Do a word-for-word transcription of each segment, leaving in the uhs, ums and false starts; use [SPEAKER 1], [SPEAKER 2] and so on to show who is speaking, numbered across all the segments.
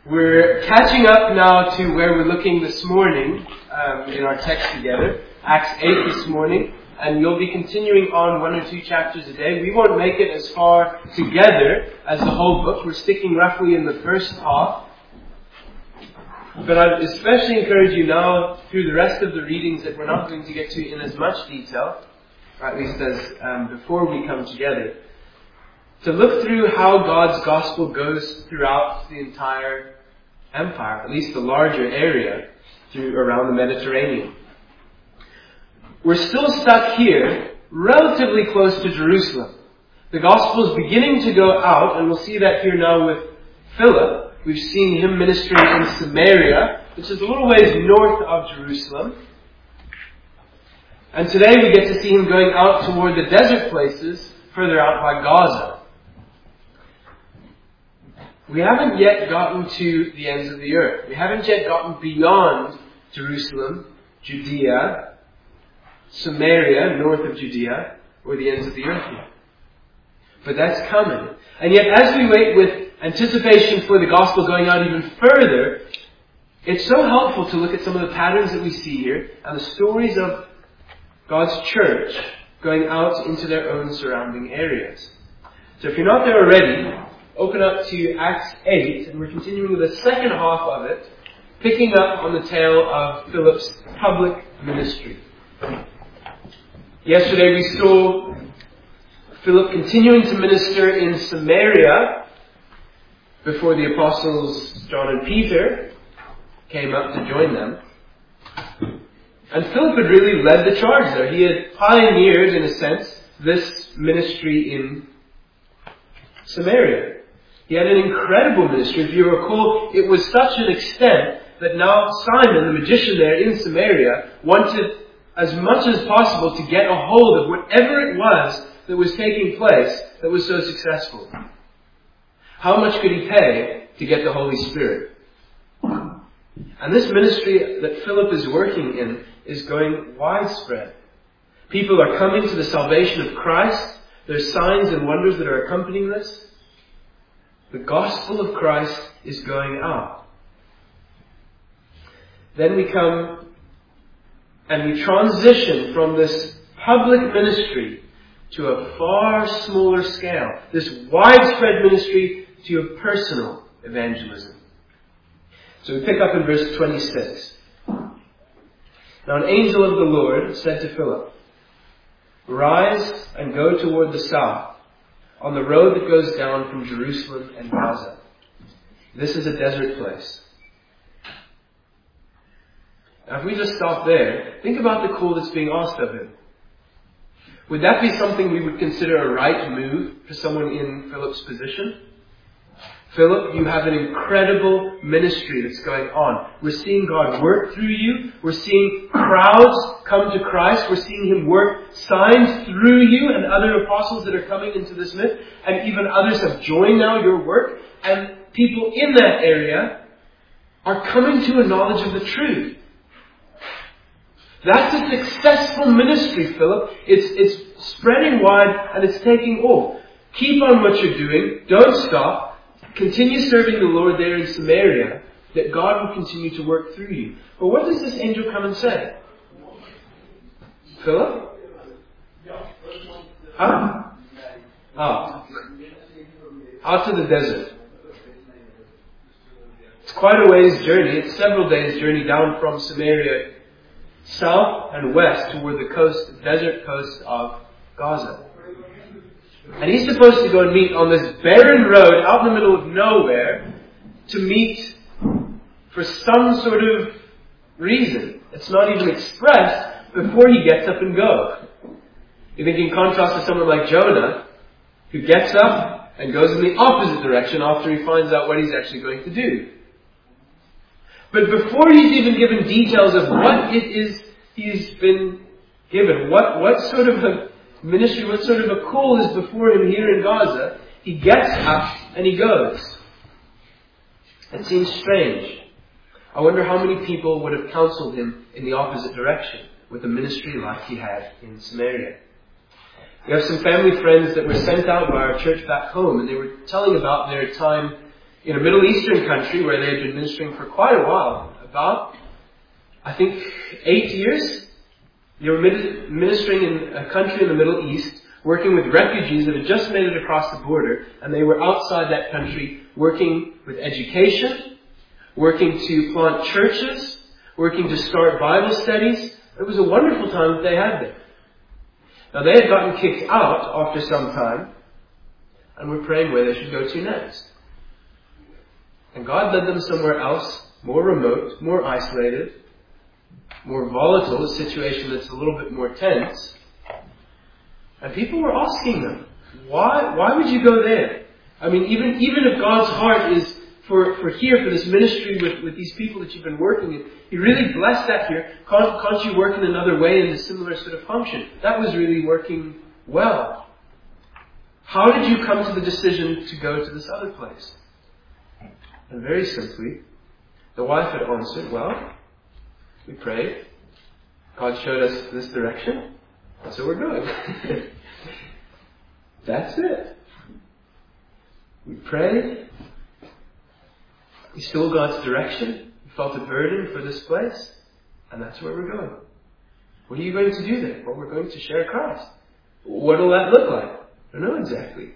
[SPEAKER 1] We're catching up now to where we're looking this morning um, in our text together, Acts eight this morning, and you'll be continuing on one or two chapters a day. We won't make it as far together as the whole book. We're sticking roughly in the first half. But I'd especially encourage you now, through the rest of the readings that we're not going to get to in as much detail, or at least as um, before we come together, to look through how God's gospel goes throughout the entire empire, at least the larger area through around the Mediterranean. We're still stuck here, relatively close to Jerusalem. The gospel is beginning to go out, and we'll see that here now with Philip. We've seen him ministering in Samaria, which is a little ways north of Jerusalem. And today we get to see him going out toward the desert places further out by Gaza. We haven't yet gotten to the ends of the earth. We haven't yet gotten beyond Jerusalem, Judea, Samaria, north of Judea, or the ends of the earth yet. But that's coming. And yet as we wait with anticipation for the gospel going out even further, it's so helpful to look at some of the patterns that we see here and the stories of God's church going out into their own surrounding areas. So if you're not there already, open up to Acts eight, and we're continuing with the second half of it, picking up on the tale of Philip's public ministry. Yesterday we saw Philip continuing to minister in Samaria before the apostles John and Peter came up to join them. And Philip had really led the charge there. He had pioneered, in a sense, this ministry in Samaria. He had an incredible ministry. If you recall, it was such an extent that now Simon, the magician there in Samaria, wanted as much as possible to get a hold of whatever it was that was taking place that was so successful. How much could he pay to get the Holy Spirit? And this ministry that Philip is working in is going widespread. People are coming to the salvation of Christ. There's signs and wonders that are accompanying this. The gospel of Christ is going out. Then we come and we transition from this public ministry to a far smaller scale. This widespread ministry to a personal evangelism. So we pick up in verse twenty-six. Now an angel of the Lord said to Philip, "Rise and go toward the south, on the road that goes down from Jerusalem and Gaza. This is a desert place." Now if we just stop there, think about the call that's being asked of him. Would that be something we would consider a right move for someone in Philip's position? Philip, you have an incredible ministry that's going on. We're seeing God work through you. We're seeing crowds come to Christ. We're seeing Him work signs through you and other apostles that are coming into this myth. And even others have joined now your work. And people in that area are coming to a knowledge of the truth. That's a successful ministry, Philip. It's, it's spreading wide and it's taking off. Keep on what you're doing. Don't stop. Continue serving the Lord there in Samaria, that God will continue to work through you. But what does this angel come and say? Philip? Huh? Out. Out to the desert. It's quite a ways journey. It's several days journey down from Samaria, south and west toward the coast, the desert coast of Gaza. And he's supposed to go and meet on this barren road out in the middle of nowhere to meet for some sort of reason. It's not even expressed before he gets up and goes. You think in contrast to someone like Jonah, who gets up and goes in the opposite direction after he finds out what he's actually going to do. But before he's even given details of what it is he's been given, what, what sort of a ministry, what sort of a call is before him here in Gaza, he gets up and he goes. It seems strange. I wonder how many people would have counseled him in the opposite direction with a ministry like he had in Samaria. We have some family friends that were sent out by our church back home, and they were telling about their time in a Middle Eastern country where they had been ministering for quite a while, about, I think, eight years. They were ministering in a country in the Middle East, working with refugees that had just made it across the border, and they were outside that country working with education, working to plant churches, working to start Bible studies. It was a wonderful time that they had there. Now they had gotten kicked out after some time, and were praying where they should go to next. And God led them somewhere else, more remote, more isolated, more volatile, a situation that's a little bit more tense. And people were asking them, why why would you go there? I mean, even even if God's heart is for, for here, for this ministry with, with these people that you've been working in, He really blessed that here. Can't, can't you work in another way in a similar sort of function? That was really working well. How did you come to the decision to go to this other place? And very simply, the wife had answered, well, we prayed. God showed us this direction. So we're going. That's it. We prayed. We saw God's direction. We felt a burden for this place. And that's where we're going. What are you going to do there? Well, we're going to share Christ. What will that look like? I don't know exactly.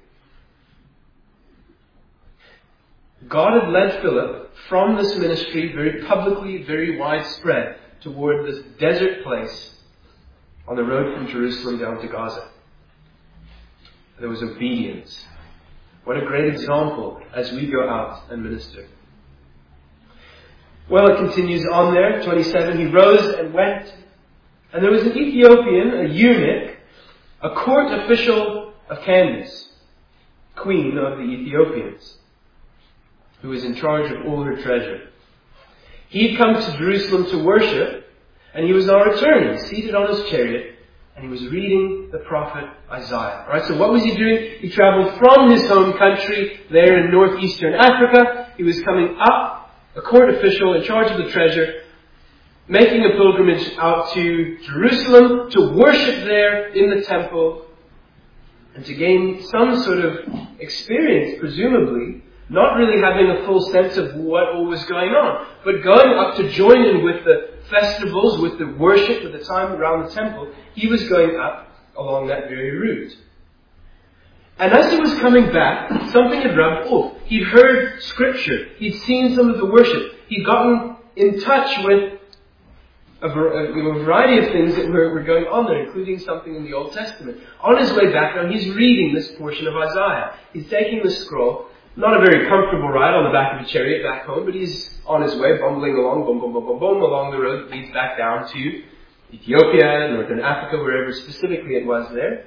[SPEAKER 1] God had led Philip from this ministry, very publicly, very widespread, toward this desert place on the road from Jerusalem down to Gaza. There was obedience. What a great example as we go out and minister. Well, it continues on there, twenty-seven. He rose and went, and there was an Ethiopian, a eunuch, a court official of Candace, queen of the Ethiopians, who was in charge of all her treasure. He had come to Jerusalem to worship, and he was now returning, seated on his chariot, and he was reading the prophet Isaiah. All right, so what was he doing? He traveled from his home country there in northeastern Africa. He was coming up, a court official in charge of the treasure, making a pilgrimage out to Jerusalem to worship there in the temple and to gain some sort of experience, presumably, not really having a full sense of what all was going on, but going up to join in with the festivals, with the worship, with the time around the temple. He was going up along that very route. And as he was coming back, something had rubbed off. He'd heard scripture. He'd seen some of the worship. He'd gotten in touch with a variety of things that were, were going on there, including something in the Old Testament. On his way back now, he's reading this portion of Isaiah. He's taking the scroll. Not a very comfortable ride on the back of a chariot back home, but he's on his way, bumbling along, boom, boom, boom, boom, boom, along the road that leads back down to Ethiopia, Northern Africa, wherever specifically it was there.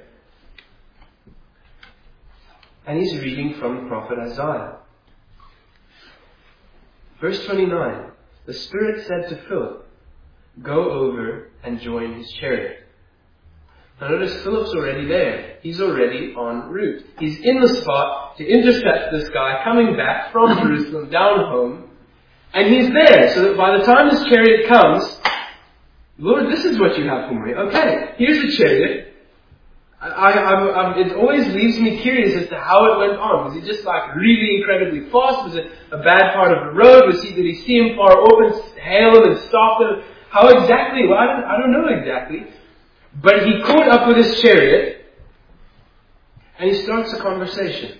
[SPEAKER 1] And he's reading from the prophet Isaiah. Verse twenty-nine, the Spirit said to Philip, go over and join his chariot. Now notice Philip's already there. He's already en route. He's in the spot to intercept this guy coming back from Jerusalem down home. And he's there, so that by the time this chariot comes, Lord, this is what you have for me. Okay, here's the chariot. I, I, I, it always leaves me curious as to how it went on. Was he just like really incredibly fast? Was it a bad part of the road? Was he, did he see him far open, hail him and stop him? How exactly? Well, I don't, I don't know exactly. But he caught up with his chariot and he starts a conversation.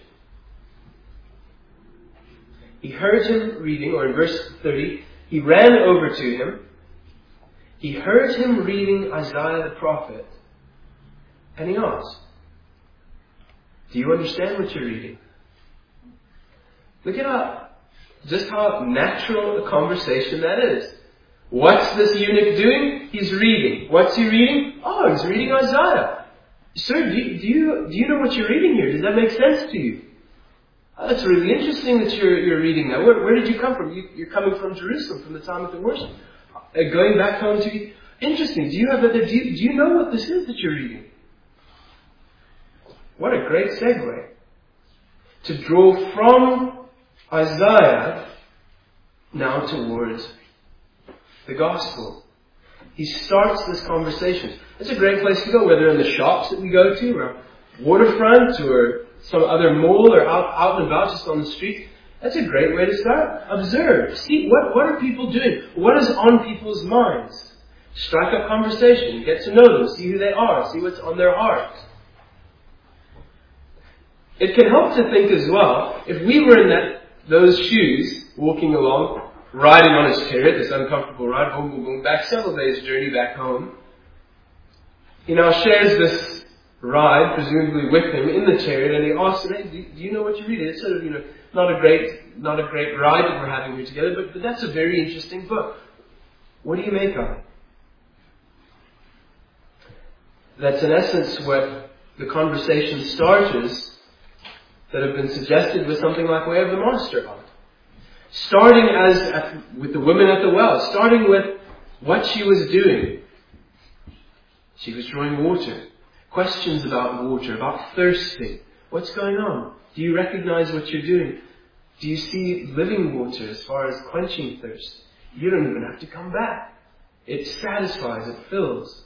[SPEAKER 1] He heard him reading, or in verse thirty, he ran over to him. He heard him reading Isaiah the prophet. And he asked, do you understand what you're reading? Look it up. Just how natural a conversation that is. What's this eunuch doing? He's reading. What's he reading? Oh, he's reading Isaiah. Sir, do you, do you, do you know what you're reading here? Does that make sense to you? Oh, that's really interesting that you're, you're reading that. Where, where did you come from? You, you're coming from Jerusalem, from the time of the worship. Uh, going back home to... Interesting. Do you have that? Do you, do you know what this is that you're reading? What a great segue. To draw from Isaiah now towards the gospel. He starts this conversation. It's a great place to go, whether in the shops that we go to, or waterfront, or some other mall, or out, out and about just on the street. That's a great way to start. Observe. See, what, what are people doing? What is on people's minds? Strike up conversation. Get to know them. See who they are. See what's on their heart. It can help to think as well, if we were in that those shoes, walking along, riding on his chariot, this uncomfortable ride, boom, boom, boom, back several days' journey back home. He now shares this ride, presumably with him, in the chariot, and he asks him, hey, do you know what you're reading? It's sort of, you know, not a great, not a great ride that we're having here together, but, but that's a very interesting book. What do you make of it? That's in essence what the conversation starters that have been suggested with something like Way of the Master on it. Starting as at, with the woman at the well, starting with what she was doing. She was drawing water. Questions about water, about thirsting. What's going on? Do you recognize what you're doing? Do you see living water as far as quenching thirst? You don't even have to come back. It satisfies, it fills.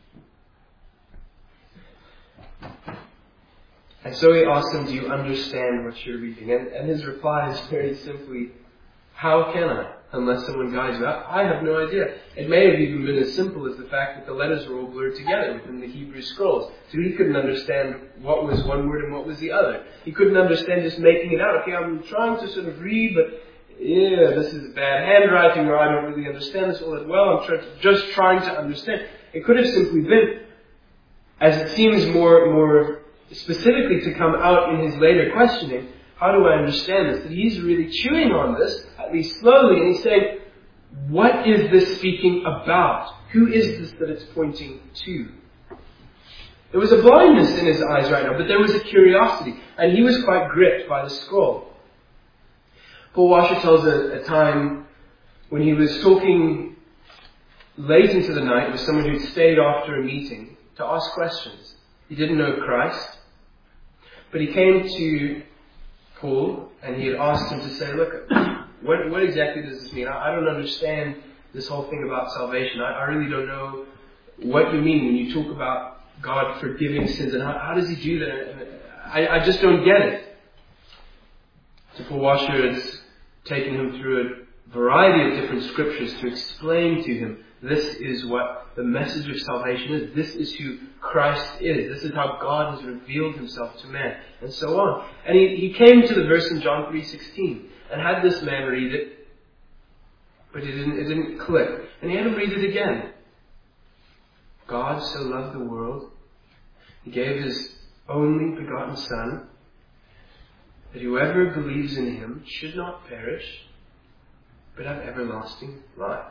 [SPEAKER 1] And so he asked him, do you understand what you're reading? And, and his reply is very simply, how can I? Unless someone guides you. I, I have no idea. It may have even been as simple as the fact that the letters were all blurred together within the Hebrew scrolls. So he couldn't understand what was one word and what was the other. He couldn't understand just making it out. Okay, I'm trying to sort of read, but yeah, this is bad handwriting, or I don't really understand this all that well. I'm try- just trying to understand. It could have simply been, as it seems more, more specifically to come out in his later questioning, how do I understand this? That he's really chewing on this, at least slowly, and he's saying, what is this speaking about? Who is this that it's pointing to? There was a blindness in his eyes right now, but there was a curiosity, and he was quite gripped by the scroll. Paul Washer tells a, a time when he was talking late into the night with someone who'd stayed after a meeting to ask questions. He didn't know Christ, but he came to Paul, and he had asked him to say, look, what, what exactly does this mean? I, I don't understand this whole thing about salvation. I, I really don't know what you mean when you talk about God forgiving sins, and how, how does he do that? I, I just don't get it. So Paul Washer has taken him through a variety of different scriptures to explain to him, this is what the message of salvation is. This is who Christ is. This is how God has revealed himself to man. And so on. And he, he came to the verse in John three sixteen and had this man read it, but it didn't, it didn't click. And he had him read it again. God so loved the world, he gave his only begotten Son, that whoever believes in him should not perish, but have everlasting life.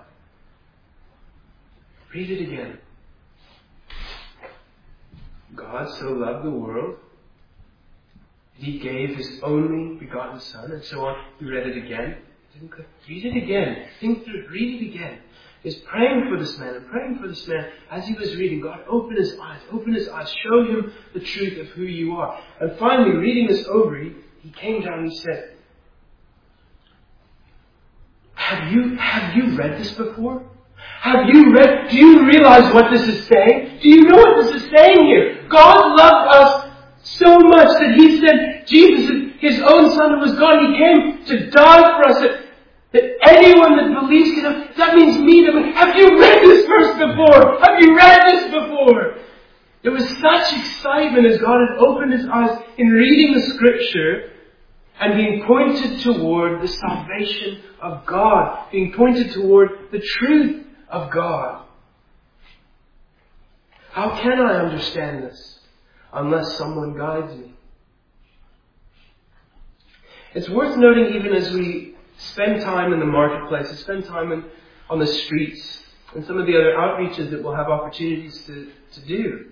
[SPEAKER 1] Read it again. God so loved the world, he gave his only begotten Son, and so on. He read it again. Didn't click. Read it again. Think through it. Read it again. He's praying for this man and praying for this man as he was reading. God, open his eyes. Open his eyes. Show him the truth of who you are. And finally, reading this over, he, he came down and he said, Have you, have you read this before? Have you read, do you realize what this is saying? Do you know what this is saying here? God loved us so much that he sent Jesus, his own Son who was God. He came to die for us, that, that anyone that believes can have, that means me. That, have you read this verse before? Have you read this before? There was such excitement as God had opened his eyes in reading the scripture and being pointed toward the salvation of God, being pointed toward the truth of God. How can I understand this unless someone guides me? It's worth noting, even as we spend time in the marketplace, spend time in, on the streets, and some of the other outreaches that we'll have opportunities to, to do.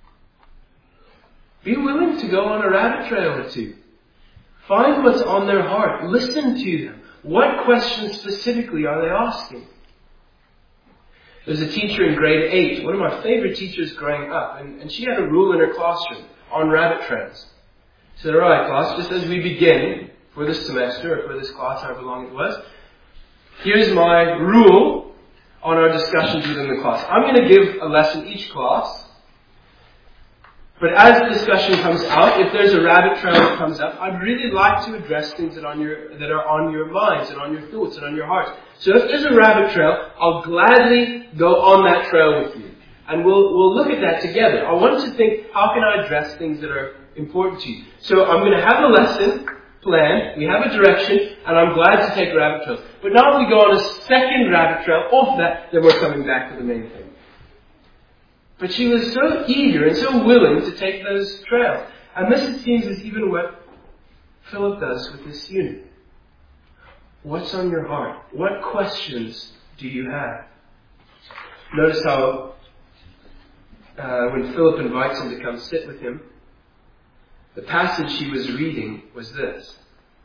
[SPEAKER 1] Be willing to go on a rabbit trail or two. Find what's on their heart. Listen to them. What questions specifically are they asking? There's a teacher in grade eight, one of my favorite teachers growing up, and, and she had a rule in her classroom on rabbit trails. She said, all right, class, just as we begin for this semester, or for this class, however long it was, here's my rule on our discussions within the class. I'm going to give a lesson each class, But as discussion comes out, if there's a rabbit trail that comes up, I'd really like to address things that, on your, that are on your minds and on your thoughts and on your hearts. So if there's a rabbit trail, I'll gladly go on that trail with you. And we'll, we'll look at that together. I want to think, how can I address things that are important to you? So I'm going to have a lesson planned, we have a direction, and I'm glad to take rabbit trails. But now if we go on a second rabbit trail off that, then we're coming back to the main thing. But she was so eager and so willing to take those trails. And this, it seems, is even what Philip does with this eunuch. What's on your heart? What questions do you have? Notice how uh, when Philip invites him to come sit with him, the passage he was reading was this.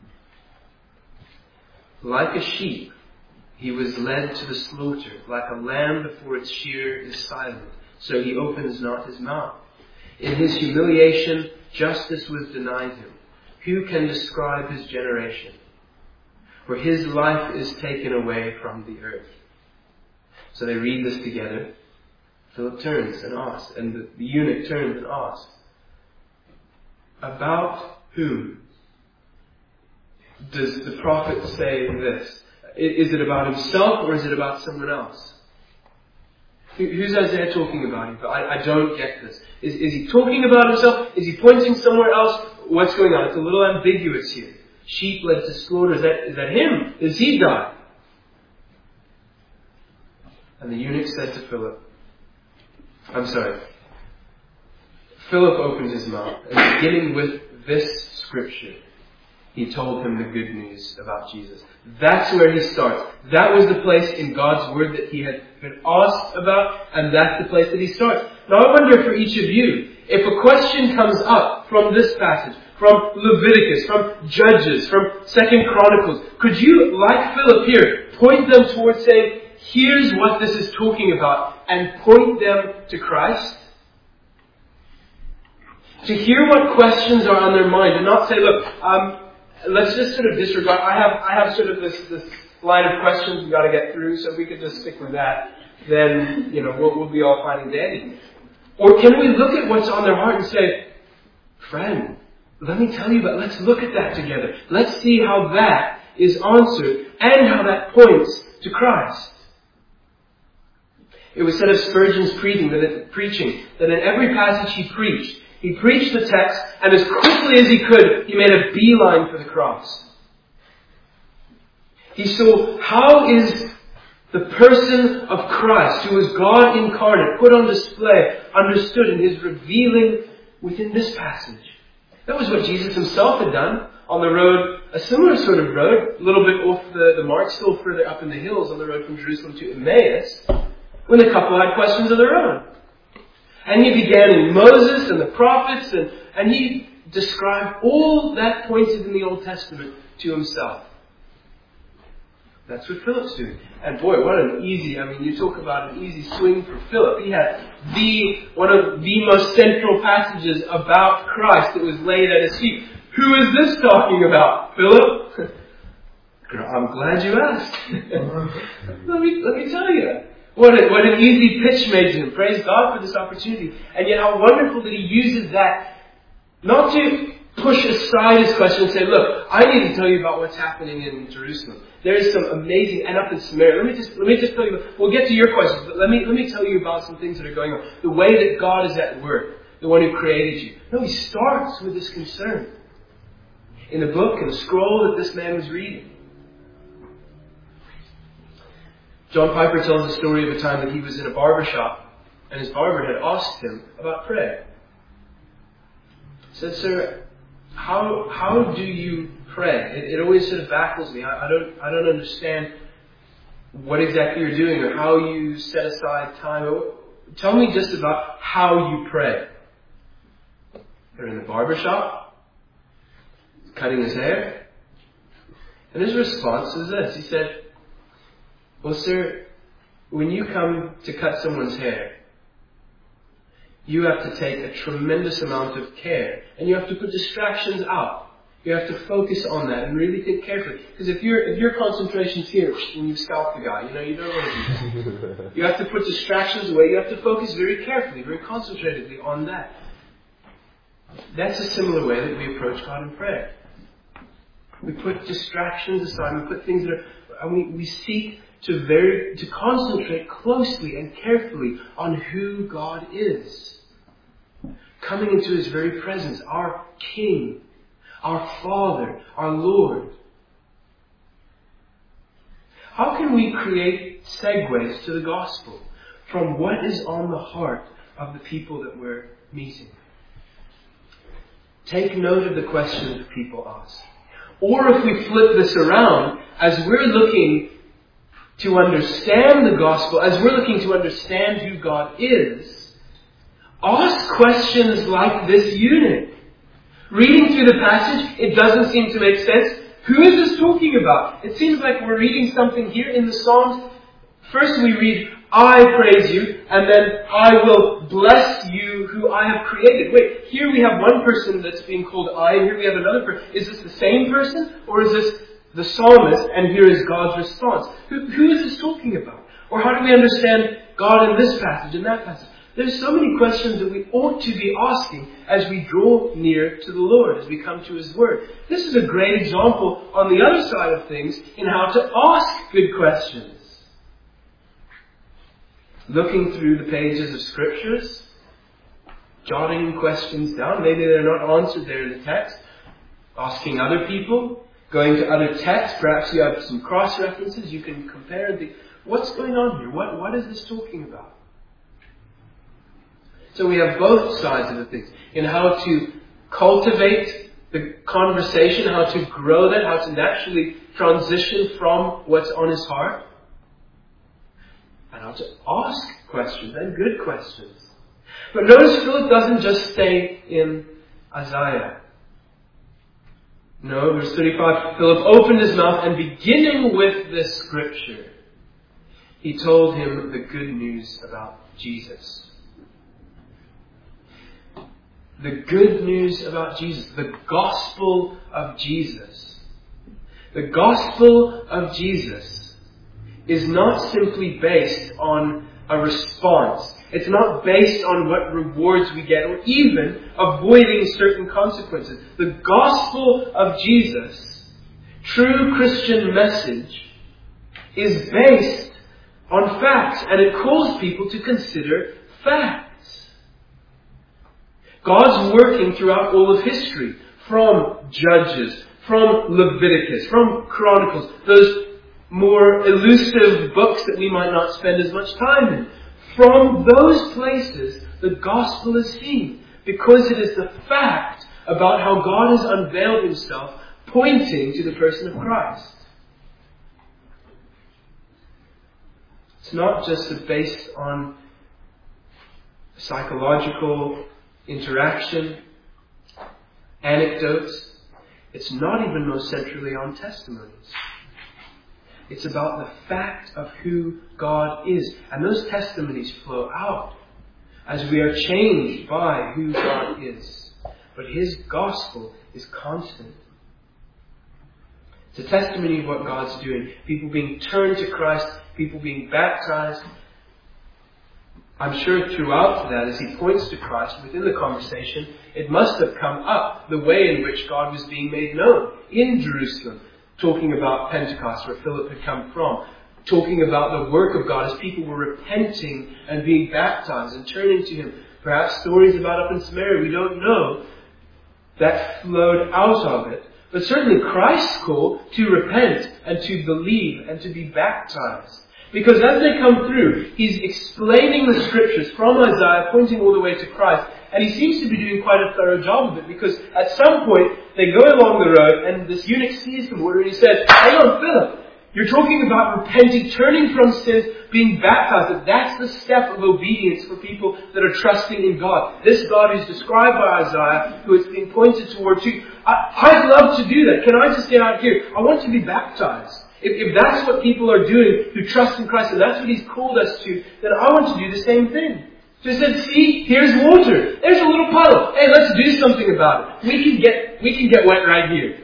[SPEAKER 1] Like a sheep, he was led to the slaughter. Like a lamb before its shearer is silent, so he opens not his mouth. In his humiliation, justice was denied him. Who can describe his generation? For his life is taken away from the earth. So they read this together. Philip turns and asks, and the, the eunuch turns and asks, about whom does the prophet say this? Is it about himself or is it about someone else? Who's Isaiah talking about? I, I don't get this. Is, is he talking about himself? Is he pointing somewhere else? What's going on? It's a little ambiguous here. Sheep led to slaughter. Is that, is that him? Does he die? And the eunuch said to Philip, I'm sorry. Philip opened his mouth, and beginning with this scripture, he told him the good news about Jesus. That's where he starts. That was the place in God's Word that he had been asked about, and that's the place that he starts. Now I wonder for each of you, if a question comes up from this passage, from Leviticus, from Judges, from Second Chronicles, could you, like Philip here, point them towards saying, here's what this is talking about, and point them to Christ? To hear what questions are on their mind and not say, look, um, let's just sort of disregard. I have I have sort of this, this line of questions we've got to get through, so if we could just stick with that, then, you know, we'll, we'll be all fine and dandy. Or can we look at what's on their heart and say, friend, let me tell you about, let's look at that together. Let's see how that is answered and how that points to Christ. It was said of Spurgeon's preaching that, it, preaching that in every passage he preached, he preached the text, and as quickly as he could, he made a beeline for the cross. He saw how is the person of Christ, who is God incarnate, put on display, understood in his revealing within this passage. That was what Jesus himself had done on the road, a similar sort of road, a little bit off the, the mark, still further up in the hills on the road from Jerusalem to Emmaus, when the couple had questions of their own. And he began in Moses and the prophets, and, and he described all that pointed in the Old Testament to himself. That's what Philip's doing. And boy, what an easy, I mean, you talk about an easy swing for Philip. He had the, one of the most central passages about Christ that was laid at his feet. Who is this talking about, Philip? I'm glad you asked. let me, let me tell you. What, a, what an easy pitch made to him. Praise God for this opportunity. And yet how wonderful that he uses that not to push aside his question and say, look, I need to tell you about what's happening in Jerusalem. There is some amazing, and up in Samaria. Let me just, let me just tell you, we'll get to your questions, but let me, let me tell you about some things that are going on. The way that God is at work. The one who created you. No, he starts with this concern. In the book and the scroll that this man was reading. John Piper tells the story of a time that he was in a barber shop and his barber had asked him about prayer. He said, sir, how how do you pray? It, it always sort of baffles me. I, I don't I don't understand what exactly you're doing or how you set aside time. Tell me just about how you pray. They're in the barber shop, cutting his hair. And his response was this. He said, well, sir, when you come to cut someone's hair, you have to take a tremendous amount of care. And you have to put distractions out. You have to focus on that and really think carefully. Because if, you're, if your concentration's here when you scalp the guy, you know, you don't want to do that. You have to put distractions away. You have to focus very carefully, very concentratedly on that. That's a similar way that we approach God in prayer. We put distractions aside, we put things that are, and we, we seek to very, to concentrate closely and carefully on who God is. Coming into His very presence, our King, our Father, our Lord. How can we create segues to the gospel from what is on the heart of the people that we're meeting? Take note of the questions that people ask. Or if we flip this around, as we're looking to understand the gospel, as we're looking to understand who God is, ask questions like this eunuch. Reading through the passage, it doesn't seem to make sense. Who is this talking about? It seems like we're reading something here in the Psalms. First we read, I praise you, and then I will bless you who I have created. Wait, here we have one person that's being called I, and here we have another person. Is this the same person? Or is this the psalmist, and here is God's response? Who, who is this talking about? Or how do we understand God in this passage and that passage? There's so many questions that we ought to be asking as we draw near to the Lord, as we come to His Word. This is a great example on the other side of things in how to ask good questions. Looking through the pages of Scriptures, jotting questions down. Maybe they're not answered there in the text. Asking other people, going to other texts. Perhaps you have some cross-references. You can compare the, what's going on here? What, what is this talking about? So we have both sides of the things. In how to cultivate the conversation, how to grow that, how to naturally transition from what's on His heart. And how to ask questions, and good questions. But notice Philip doesn't just stay in Isaiah. No, verse thirty-five, Philip opened his mouth, and beginning with this scripture, he told him the good news about Jesus. The good news about Jesus. The gospel of Jesus. The gospel of Jesus is not simply based on a response. It's not based on what rewards we get or even avoiding certain consequences. The gospel of Jesus, true Christian message, is based on facts, and it calls people to consider facts. God's working throughout all of history, from Judges, from Leviticus, from Chronicles, those more elusive books that we might not spend as much time in. From those places, the gospel is seen, because it is the fact about how God has unveiled Himself, pointing to the person of Christ. It's not just based on psychological interaction, anecdotes. It's not even most centrally on testimonies. It's about the fact of who God is. And those testimonies flow out as we are changed by who God is. But His gospel is constant. It's a testimony of what God's doing. People being turned to Christ, people being baptized. I'm sure throughout that, as he points to Christ within the conversation, it must have come up the way in which God was being made known in Jerusalem. Talking about Pentecost, where Philip had come from. Talking about the work of God as people were repenting and being baptized and turning to Him. Perhaps stories about up in Samaria, we don't know, that flowed out of it. But certainly Christ's call to repent and to believe and to be baptized. Because as they come through, He's explaining the Scriptures from Isaiah, pointing all the way to Christ. And He seems to be doing quite a thorough job of it, because at some point they go along the road and this eunuch sees the water and he says, hang on, Philip, you're talking about repenting, turning from sins, being baptized. That's the step of obedience for people that are trusting in God. This God who's described by Isaiah, who is being pointed toward you. I, I'd love to do that. Can I just get out here? I want to be baptized. If, if that's what people are doing who trust in Christ, and that's what He's called us to, then I want to do the same thing. So He said, see, here's water. There's a little puddle. Hey, let's do something about it. We can get, we can get wet right here.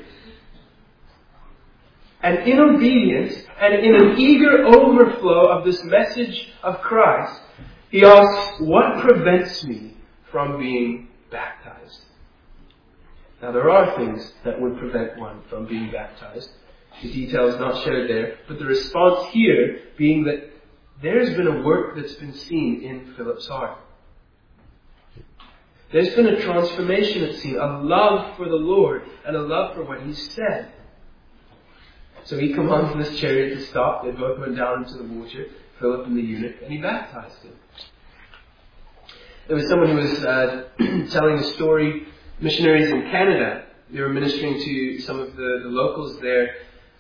[SPEAKER 1] And in obedience, and in an eager overflow of this message of Christ, he asks, what prevents me from being baptized? Now there are things that would prevent one from being baptized. The details not shared there. But the response here being that there's been a work that's been seen in Philip's heart. There's been a transformation that's seen, a love for the Lord and a love for what He said. So he commands this chariot to stop. They both went down into the water, Philip and the eunuch, and he baptized him. There was someone who was uh, telling a story, missionaries in Canada. They were ministering to some of the, the locals there.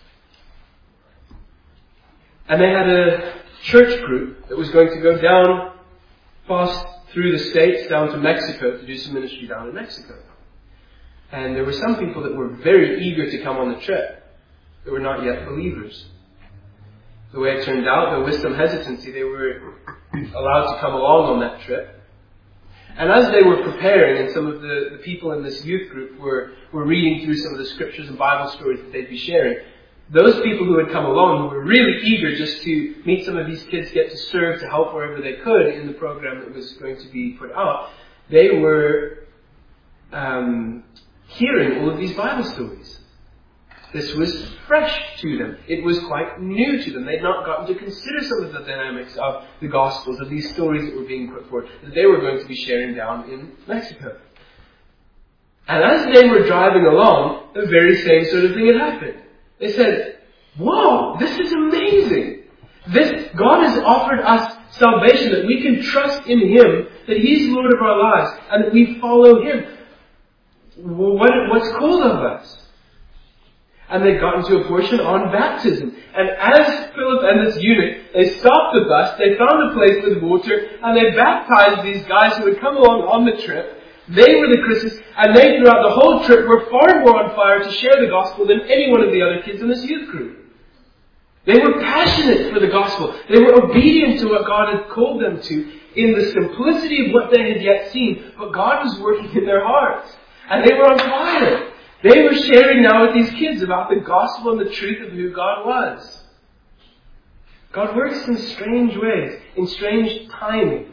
[SPEAKER 1] And they had a church group that was going to go down past through the States down to Mexico to do some ministry down in Mexico. And there were some people that were very eager to come on the trip that were not yet believers. The way it turned out, though with some hesitancy, they were allowed to come along on that trip. And as they were preparing, and some of the, the people in this youth group were, were reading through some of the scriptures and Bible stories that they'd be sharing, those people who had come along, who were really eager just to meet some of these kids, get to serve, to help wherever they could in the program that was going to be put out, they were um, hearing all of these Bible stories. This was fresh to them. It was quite new to them. They'd not gotten to consider some of the dynamics of the Gospels, of these stories that were being put forward, that they were going to be sharing down in Mexico. And as they were driving along, the very same sort of thing had happened. They said, "Whoa, this is amazing. This God has offered us salvation, that we can trust in Him, that He's Lord of our lives, and that we follow Him. What, what's called of us?" And they'd gotten to a portion on baptism. And as Philip and this eunuch, they stopped the bus, they found a place with water, and they baptized these guys who had come along on the trip. They were the Christians, and they throughout the whole trip were far more on fire to share the gospel than any one of the other kids in this youth group. They were passionate for the gospel. They were obedient to what God had called them to in the simplicity of what they had yet seen. But God was working in their hearts. And they were on fire. They were sharing now with these kids about the gospel and the truth of who God was. God works in strange ways, in strange timings.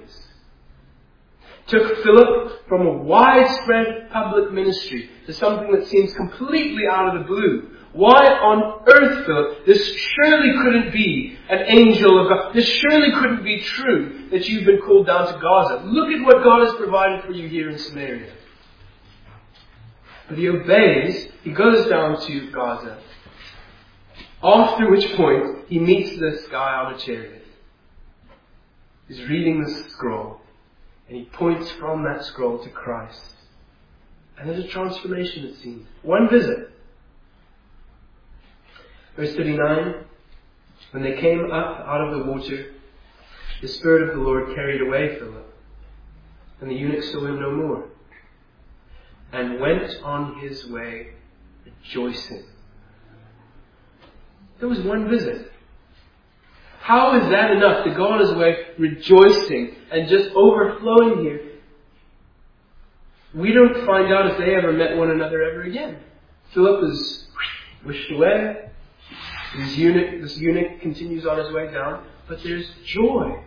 [SPEAKER 1] Took Philip from a widespread public ministry to something that seems completely out of the blue. Why on earth, Philip? This surely couldn't be an angel of God. This surely couldn't be true that you've been called down to Gaza. Look at what God has provided for you here in Samaria. But he obeys. He goes down to Gaza. After which point, he meets this guy on a chariot. He's reading this scroll. And he points from that scroll to Christ. And there's a transformation it seems. One visit. Verse thirty-nine. When they came up out of the water, the Spirit of the Lord carried away Philip. And the eunuch saw him no more. And went on his way rejoicing. There was one visit. How is that enough to go on his way rejoicing and just overflowing here? We don't find out if they ever met one another ever again. Philip is wished away. This eunuch, this eunuch continues on his way down, but there's joy.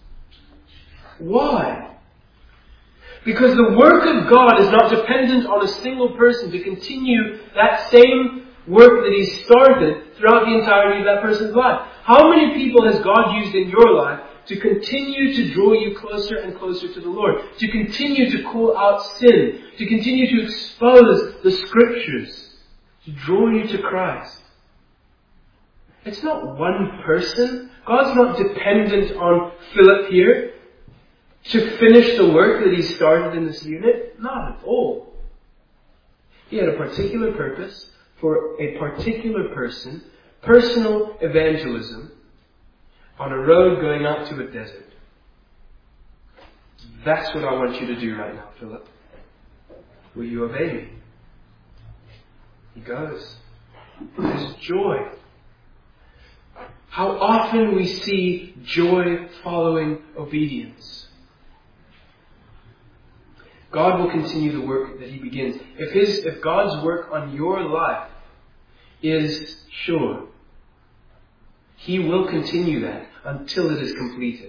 [SPEAKER 1] Why? Because the work of God is not dependent on a single person to continue that same work that He started throughout the entirety of that person's life. How many people has God used in your life to continue to draw you closer and closer to the Lord? To continue to call out sin? To continue to expose the Scriptures? To draw you to Christ? It's not one person. God's not dependent on Philip here to finish the work that He started in this unit. Not at all. He had a particular purpose for a particular person, personal evangelism, on a road going out to a desert. That's what I want you to do right now, Philip. Will you obey me? He goes. There's joy. How often we see joy following obedience. God will continue the work that He begins. If His, if God's work on your life is sure, He will continue that until it is completed.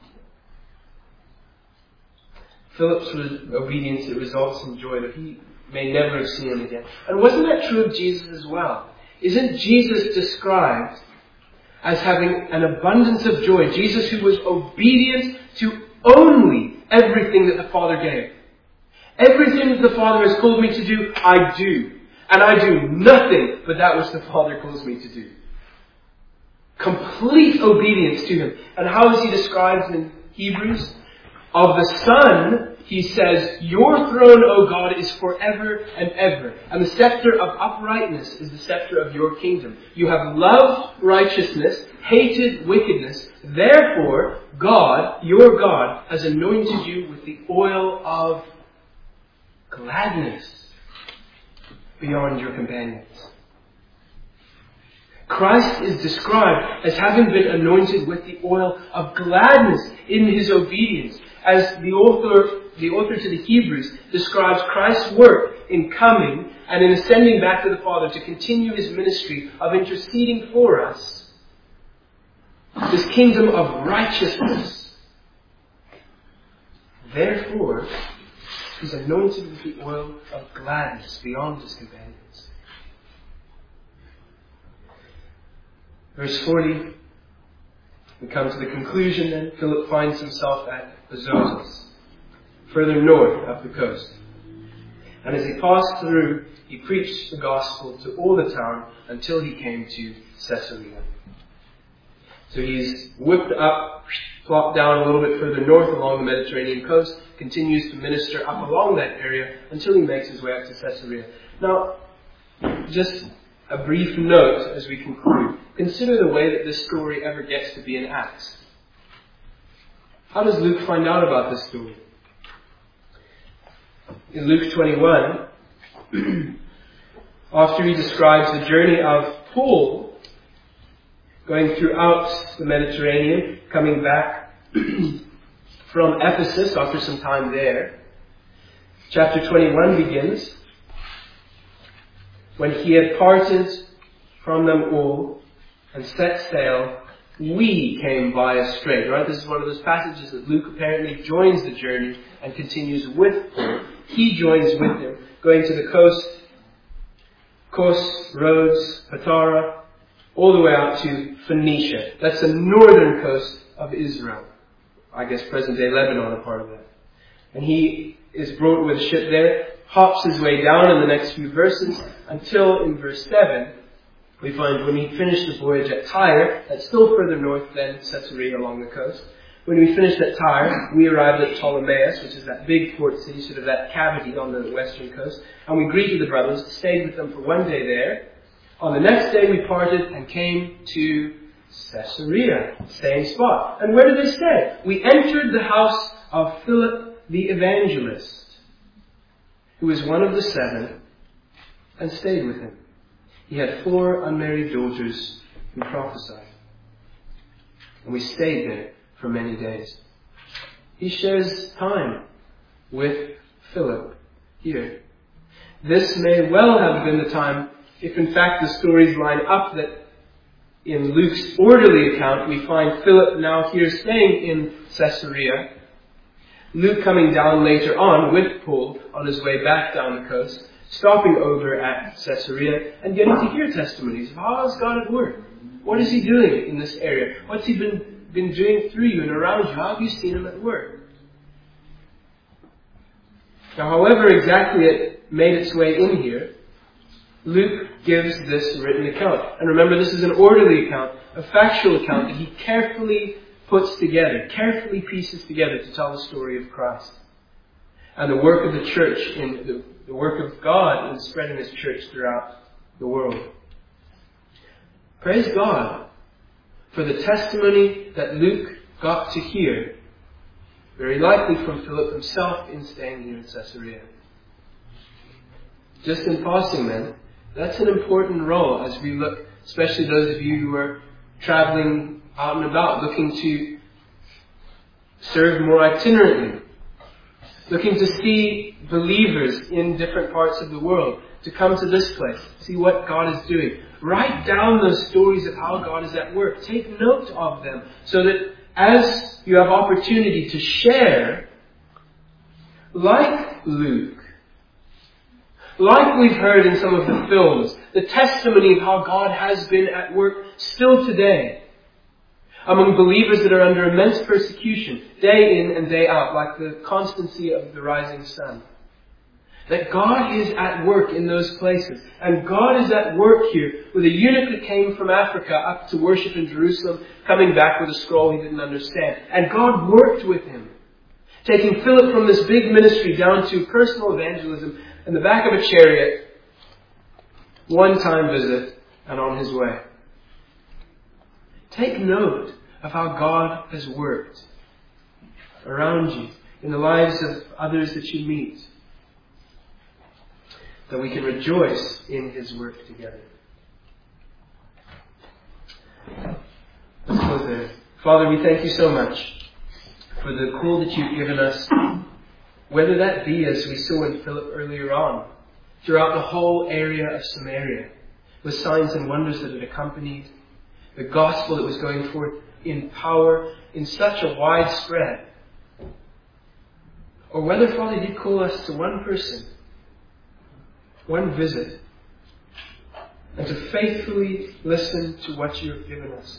[SPEAKER 1] Philip's obedience, it results in joy, but he may never have seen him again. And wasn't that true of Jesus as well? Isn't Jesus described as having an abundance of joy? Jesus who was obedient to only everything that the Father gave. Everything that the Father has called me to do, I do. And I do nothing but that which the Father calls me to do. Complete obedience to Him. And how is He described in Hebrews? Of the Son, He says, your throne, O God, is forever and ever. And the scepter of uprightness is the scepter of your kingdom. You have loved righteousness, hated wickedness. Therefore, God, your God, has anointed you with the oil of gladness beyond your companions. Christ is described as having been anointed with the oil of gladness in His obedience. As the author, the author to the Hebrews describes Christ's work in coming and in ascending back to the Father to continue His ministry of interceding for us. This kingdom of righteousness. Therefore, He's anointed with the oil of gladness beyond His companions. Verse forty, we come to the conclusion then. Philip finds himself at Azotus, further north up the coast. And as he passed through, he preached the gospel to all the town until he came to Caesarea. So he's whipped up, plopped down a little bit further north along the Mediterranean coast, continues to minister up along that area until he makes his way up to Caesarea. Now, just a brief note as we conclude. Consider the way that this story ever gets to be in Acts. How does Luke find out about this story? In Luke twenty-one, after he describes the journey of Paul going throughout the Mediterranean, coming back from Ephesus after some time there, chapter twenty-one begins, when he had parted from them all and set sail, we came by a strait. Right? This is one of those passages that Luke apparently joins the journey and continues with Paul. He joins with him, going to the coast, Kos, Rhodes, Patara, all the way out to Phoenicia. That's the northern coast of Israel. I guess present-day Lebanon, a part of that. And he is brought with a ship there, hops his way down in the next few verses, until in verse seven, we find when he finished the voyage at Tyre, that's still further north than Caesarea along the coast. When we finished at Tyre, we arrived at Ptolemais, which is that big port city, sort of that cavity on the western coast, and we greeted the brothers, stayed with them for one day there. On the next day we parted and came to Caesarea, same spot. And where did they stay? We entered the house of Philip the evangelist, who was one of the seven, and stayed with him. He had four unmarried daughters who prophesied. And we stayed there for many days. He shares time with Philip here. This may well have been the time, if in fact the stories line up, that in Luke's orderly account we find Philip now here staying in Caesarea. Luke coming down later on with Paul on his way back down the coast, stopping over at Caesarea and getting to hear testimonies of how is God at work? What is He doing in this area? What's He been, been doing through you and around you? How have you seen Him at work? Now, however exactly it made its way in here, Luke gives this written account. And remember, this is an orderly account, a factual account that he carefully puts together, carefully pieces together to tell the story of Christ. And the work of the church, in the, the work of God in spreading His church throughout the world. Praise God for the testimony that Luke got to hear, very likely from Philip himself in staying here in Caesarea. Just in passing then, that's an important role as we look, especially those of you who are traveling out and about, looking to serve more itinerantly, looking to see believers in different parts of the world, to come to this place, see what God is doing. Write down those stories of how God is at work. Take note of them so that as you have opportunity to share, like Luke, Like we've heard in some of the films, the testimony of how God has been at work still today among believers that are under immense persecution, day in and day out, like the constancy of the rising sun. That God is at work in those places. And God is at work here with a eunuch that came from Africa up to worship in Jerusalem, coming back with a scroll he didn't understand. And God worked with him, taking Philip from this big ministry down to personal evangelism in the back of a chariot, one-time visit, and on his way. Take note of how God has worked around you, in the lives of others that you meet, that we can rejoice in His work together. Let's close there. Father, we thank you so much for the call that you've given us, whether that be, as we saw in Philip earlier on, throughout the whole area of Samaria, with signs and wonders that had accompanied the gospel that was going forth in power, in such a wide spread. Or whether, Father, you call us to one person, one visit, and to faithfully listen to what you have given us.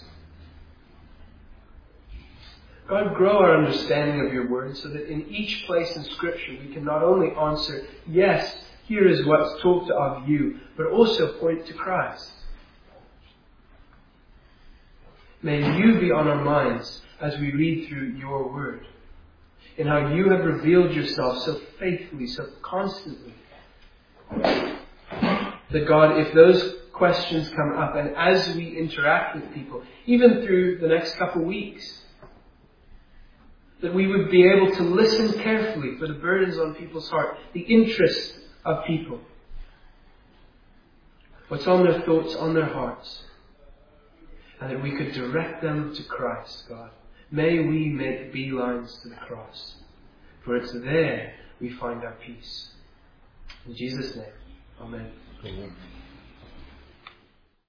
[SPEAKER 1] God, grow our understanding of your word so that in each place in Scripture we can not only answer, yes, here is what's talked of you, but also point to Christ. May you be on our minds as we read through your word, in how you have revealed yourself so faithfully, so constantly, that God, if those questions come up, and as we interact with people, even through the next couple of weeks, that we would be able to listen carefully for the burdens on people's heart, the interests of people, what's on their thoughts, on their hearts, and that we could direct them to Christ, God. May we make beelines to the cross, for it's there we find our peace. In Jesus' name, amen.
[SPEAKER 2] Amen.